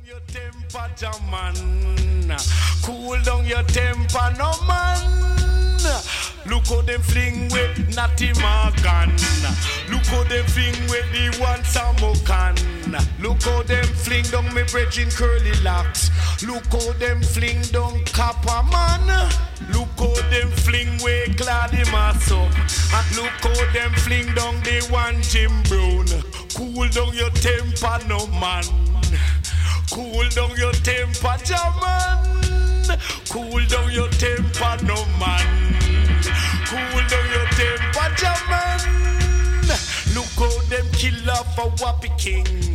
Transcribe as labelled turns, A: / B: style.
A: Your temper, Jaman. Cool down your temper, no man. Look how them fling with Natty Morgan. Look how them fling with the one Samokan. Look how them fling down me bridging curly locks. Look how them fling down Copper Man. Look how them fling with Gladdy Masso. And look how them fling down the one Jim Brown. Cool down your temper, no man. Cool down your temper, Jaman. Cool down your temper, no man. Cool down your temper, Jaman. Look how them kill off a Wappy King.